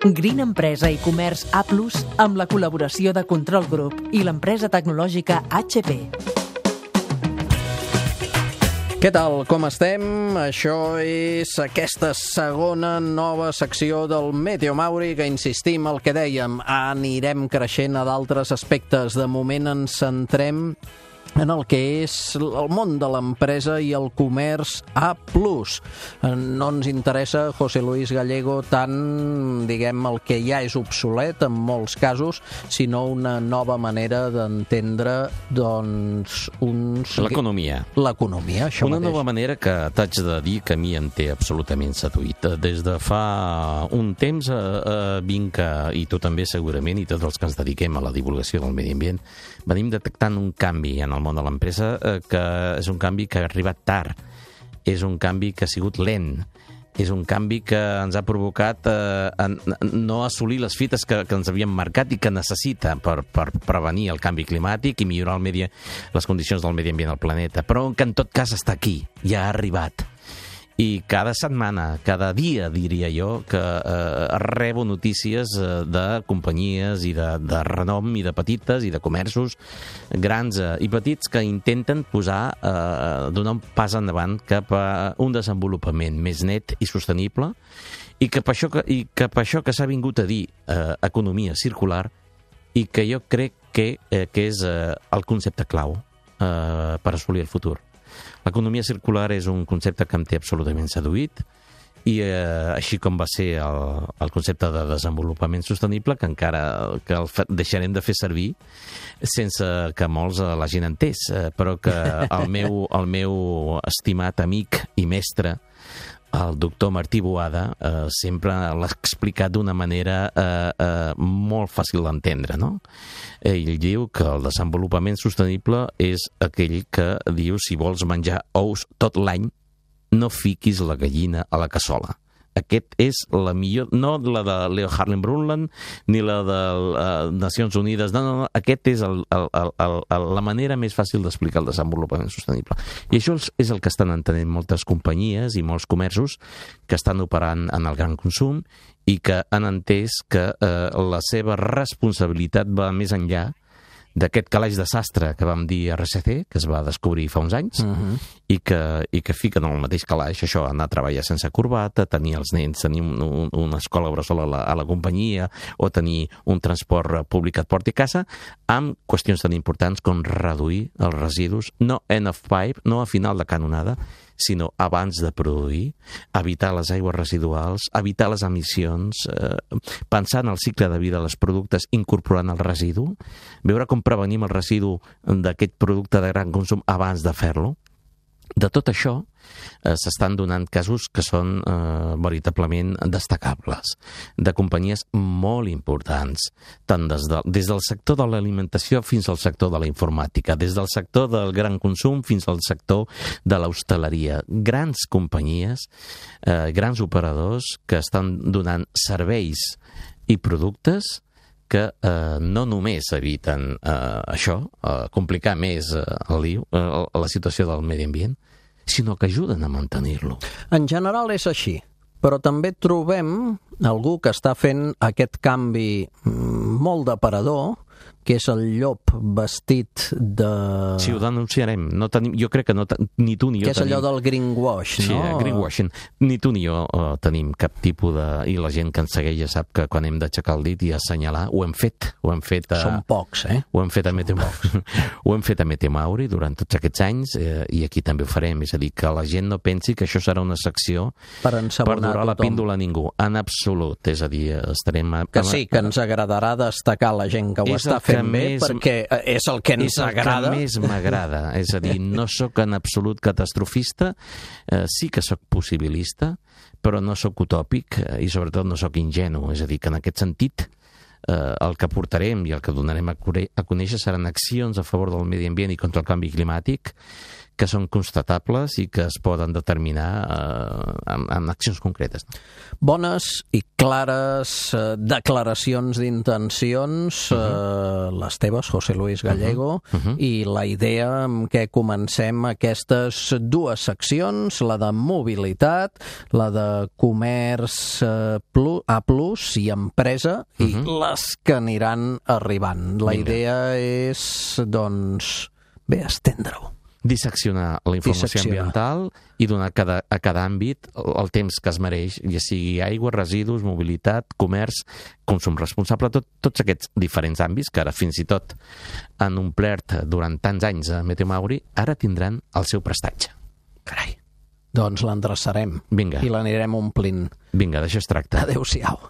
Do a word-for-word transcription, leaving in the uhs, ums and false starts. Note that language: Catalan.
Green Empresa i Comerç A plus, amb la col·laboració de Control Group i l'empresa tecnològica H P. Què tal? Com estem? Això és aquesta segona nova secció del Meteo Mauri, que insistim el que dèiem, anirem creixent a d'altres aspectes. De moment ens centrem en el que és el món de l'empresa i el comerç A plus. No ens interessa, José Luis Gallego, tant, diguem, el que ja és obsolet en molts casos, sinó una nova manera d'entendre, doncs, uns... L'economia. L'economia, això Una mateix. nova manera que t'haig de dir que a mi em té absolutament seduït. Des de fa un temps eh, eh, vinc, a, i tu també segurament, i tots els que ens dediquem a la divulgació del medi ambient, venim detectant un canvi en el món de l'empresa, eh, que és un canvi que ha arribat tard, és un canvi que ha sigut lent, és un canvi que ens ha provocat eh, en, no assolir les fites que, que ens havíem marcat i que necessita per, per prevenir el canvi climàtic i millorar el medi, les condicions del medi ambient al planeta, però que en tot cas està aquí, ja ha arribat. I cada setmana, cada dia, diria jo, que eh, rebo notícies eh, de companyies i de, de renom i de petites i de comerços grans eh, i petits que intenten posar, eh, donar un pas endavant cap a un desenvolupament més net i sostenible i cap a això que, i cap a això que s'ha vingut a dir eh, economia circular i que jo crec que, eh, que és eh, el concepte clau eh, per assolir el futur. L'economia circular és un concepte que em té absolutament seduït i eh, així com va ser el, el concepte de desenvolupament sostenible, que encara que el fe, deixarem de fer servir sense que molts eh, l'hagin entès, eh, però que el meu, el meu estimat amic i mestre, el doctor Martí Boada, eh, sempre l'ha explicat d'una manera eh, eh, molt fàcil d'entendre, no? Ell diu que el desenvolupament sostenible és aquell que diu si vols menjar ous tot l'any, no fiquis la gallina a la cassola. Aquest és la millor, no la de Leo Harlem Brundtland ni la de uh, Nacions Unides, no, no, no, aquest és el, el, el, el, la manera més fàcil d'explicar el desenvolupament sostenible. I això és el que estan entenent moltes companyies i molts comerços que estan operant en el gran consum i que han entès que eh, la seva responsabilitat va més enllà d'aquest calaix de sastre que vam dir R C C, que es va descobrir fa uns anys, uh-huh. i, que, i que fiquen en el mateix calaix, això, anar a treballar sense corbata, tenir els nens, tenir un, un, una escola bressol a la, a la companyia, o tenir un transport públic que et porti a casa, amb qüestions tan importants com reduir els residus, no end of pipe, no a final de canonada, sinó abans de produir, evitar les aigües residuals, evitar les emissions, eh, pensar en el cicle de vida dels productes incorporant el residu, veure com prevenim el residu d'aquest producte de gran consum abans de fer-lo. De tot això eh, s'estan donant casos que són eh, veritablement destacables, de companyies molt importants, tant des, de, des del sector de l'alimentació fins al sector de la informàtica, des del sector del gran consum fins al sector de l'hostaleria. Grans companyies, eh, grans operadors que estan donant serveis i productes que eh, no només eviten eh, això, eh, complicar més eh, el lío, eh, la situació del medi ambient, sinó que ajuden a mantenir-lo. En general és així, però també trobem algú que està fent aquest canvi molt d'aparador, que és el llop vestit de... Sí, ho denunciarem. No tenim, jo crec que no, ni tu ni jo tenim... Que és allò del greenwash, no? Sí, greenwashing. Ni tu ni jo uh, tenim cap tipus de... I la gent que ens segueix ja sap que quan hem d'aixecar el dit i assenyalar, ho hem fet. Ho hem fet a... Són pocs, eh? Ho hem fet a Meteo ho hem fet a Meteo Mauri durant tots aquests anys eh, i aquí també ho farem. És a dir, que la gent no pensi que això serà una secció per, per donar la píndola a ningú. En absolut. És a dir, estarem... A... Que sí, que ens agradarà destacar la gent que ho està fent bé, més, perquè és el que ens agrada. És el que més m'agrada. És a dir, no sóc en absolut catastrofista, eh, sí que sóc possibilista, però no sóc utòpic eh, i sobretot no sóc ingenu. És a dir, que en aquest sentit eh, el que portarem i el que donarem a, a conèixer seran accions a favor del medi ambient i contra el canvi climàtic que són constatables i que es poden determinar eh, amb, amb accions concretes. Bones i clares eh, declaracions d'intencions, uh -huh. eh, les teves, José Luis Gallego, uh -huh. Uh -huh. i la idea amb què comencem aquestes dues seccions, la de mobilitat, la de comerç eh, plus, A plus i empresa, uh -huh. i les que aniran arribant. La Vinga. idea és, doncs, bé, estendre-ho. Disseccionar la informació ambiental i donar a cada, a cada àmbit el, el temps que es mereix, ja sigui aigua, residus, mobilitat, comerç, consum responsable, tot, tots aquests diferents àmbits que ara fins i tot han omplert durant tants anys a Meteo Mauri, ara tindran el seu prestatge. Carai, doncs l'endreçarem. Vinga. I l'anirem omplint. Vinga, d'això es tracta. Adéu-siau.